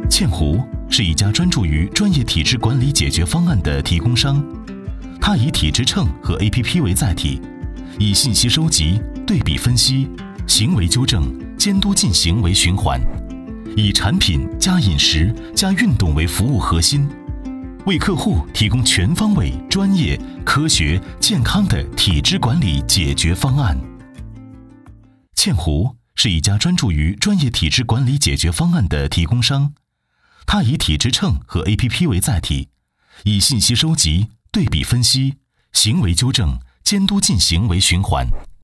茜湖是一家专注于专业体质管理解决方案的提供商，它以体质秤和 APP 为载体，以信息收集、对比分析、行为纠正、监督进行为循环，以产品加饮食加运动为服务核心，为客户提供全方位、专业、科学、健康的体质管理解决方案。茜湖是一家专注于专业体质管理解决方案的提供商，它以体质秤和 APP 为载体，以信息收集、对比分析、行为纠正、监督进行为循环，